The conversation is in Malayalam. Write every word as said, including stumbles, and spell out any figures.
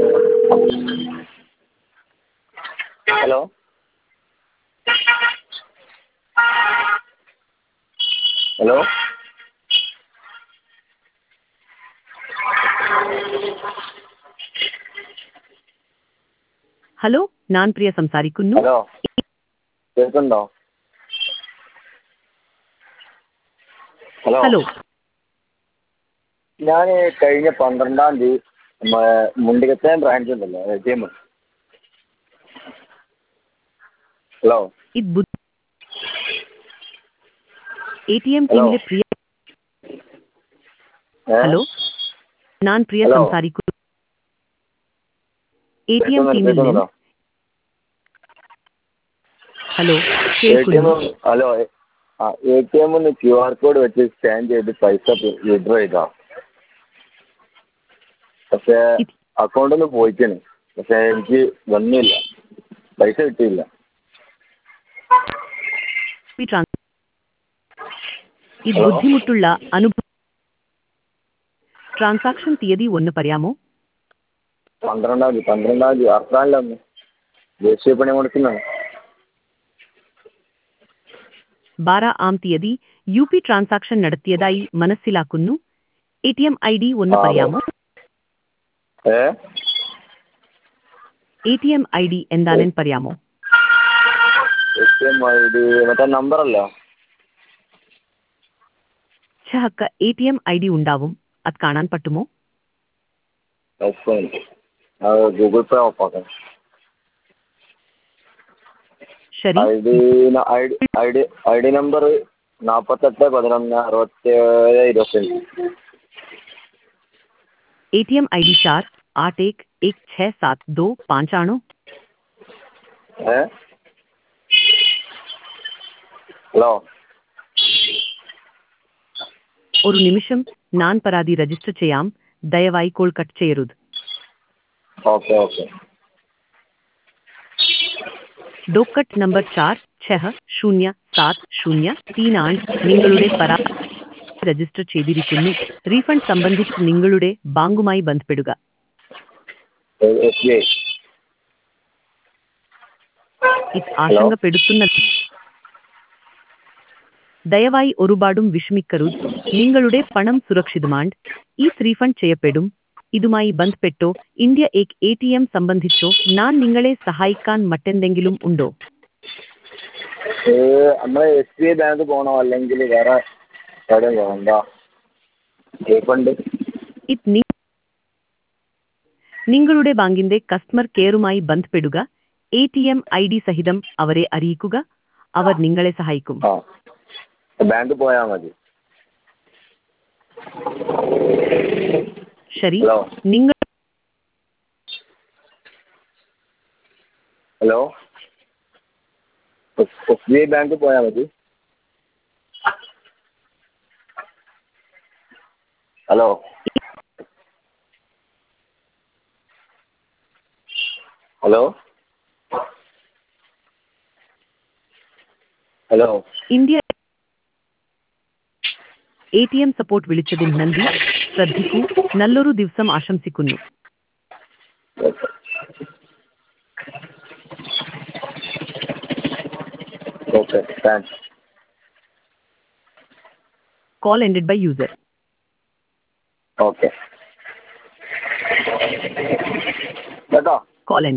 ഹലോ ഹലോ ഹലോ ഞാൻ പ്രിയ സംസാരിക്കുന്നു. ഹലോ കേൾക്കുന്നുണ്ടോ? ഹലോ ഹലോ ഞാൻ കഴിഞ്ഞ പന്ത്രണ്ടാം തീയതി നമ്മുടെ മുണ്ടിക്കത്തെ ബ്രാഞ്ച് ഉണ്ടല്ലോ എ ടി എം. ഹലോ ഇത് ബുദ്ധ എ ടി എം ഹലോ ടീമിലെ പ്രിയ. ഏ ഹലോ ഞാൻ പ്രിയ ഹലോ സംസാരിക്കുന്നു. എ ടി എം കേൾക്കുന്നുണ്ട് ടീമിൽ നിന്ന്. കേൾക്കുന്നുണ്ടോ? ഹലോ എ ടി എം കേൾക്കുന്നു. ഹലോ ആ എ ടി എമ്മിന്ന് ക്യു ആർ കോഡ് വെച്ച് സ്കാൻ ചെയ്ത് പൈസ വിഡ്രോ ചെയ്താ, പക്ഷേ ഇത് അക്കൗണ്ടിൽ നിന്ന് പോയിക്കാണ്. പക്ഷേ എനിക്ക് വന്നില്ല, പൈസ കിട്ടിയില്ല. ഈ ട്രാൻ- ഇത് ഹലോ ബുദ്ധിമുട്ടുള്ള അനുഭവം. ട്രാൻസാക്ഷൻ തീയതി ഒന്ന് പറയാമോ? പന്ത്രണ്ടാം തീയതി പന്ത്രണ്ടാം തീയതി അർത്താനിലന്ന് ദേശീയ പണിമുടക്കിനാണ്. ബാര ആം തീയതി യു പി ട്രാൻസാക്ഷൻ നടത്തിയതായി മനസ്സിലാക്കുന്നു. A T M I D ഒന്ന് ആ അതെ. പറയാമോ? ഏ A T M I D എന്താണെന്ന് പറയാമോ? A T M I D മറ്റേ നമ്പറല്ലോ. ഛഹക്ക A T M I D ഉണ്ടാവും, അത് കാണാൻ പറ്റുമോ? അത് ഗൂഗിൾ പേ ഓപ്പാക്കാം. ശരി. I D I D I D I D number നാൽപ്പത്തെട്ട് പതിനൊന്ന് അറുപത്തേഴ് ഇരുപത്തഞ്ച്. A T M I D ചാർ ആठ एक एक छः सात दो पाँच ആണോ? ഏ ഹലോ ഒരു നിമിഷം, ഞാൻ പരാതി രജിസ്റ്റർ ചെയ്യാം. ദയവായി കോൾ കട്ട് ചെയ്യരുത്. Okay okay. ഡോക്കറ്റ് നമ്പർ ചാർ ഛഹ ശൂന്യ സാത് ശൂന്യ തീൻ ആണ്. നിങ്ങളുടെ പരാതി രജിസ്റ്റർ ചെയ്തിരിക്കുന്നു. റീഫണ്ട് സംബന്ധിച്ച് നിങ്ങളുടെ ബാങ്കുമായി ബന്ധപ്പെടുക. S B I. ഇത് ഹലോ ആശങ്കപ്പെടുത്തുന്ന. ദയവായി ഒരുപാടും വിഷമിക്കരുത്. നിങ്ങളുടെ പണം സുരക്ഷിതമാണ്. ഈ റീഫണ്ട് ചെയ്യപ്പെടും. ഇതുമായി ബന്ധപ്പെട്ടോ ഇന്ത്യ എക് എ ടി എം സംബന്ധിച്ചോ ഞാൻ നിങ്ങളെ സഹായിക്കാൻ മറ്റെന്തെങ്കിലും ഉണ്ടോ? നമ്മളെ എസ് ബി ഐ ബാങ്ക് പോകണോ അല്ലെങ്കിൽ വേറെ എവിടെയും പോകണം? എന്താ റീഫണ്ട്? ഇത് നി- നിങ്ങളുടെ ബാങ്കിന്റെ കസ്റ്റമർ കെയറുമായി ബന്ധപ്പെടുക. A T M I D സഹിതം അവരെ അറിയിക്കുക. അവർ നിങ്ങളെ സഹായിക്കും. ആ ബാങ്ക് പോയാൽ മതി. ശരി. ഹലോ നിങ്ങൾ hello S B I bank പോയാൽ മതി. Hello hello hello India A T M support വിളിച്ചതിന് നന്ദി. ശ്രദ്ധിക്കൂ. നല്ലൊരു ദിവസം ആശംസിക്കുന്നു. Okay thanks. Call ended by user. Okay കേട്ടോ. കോൾ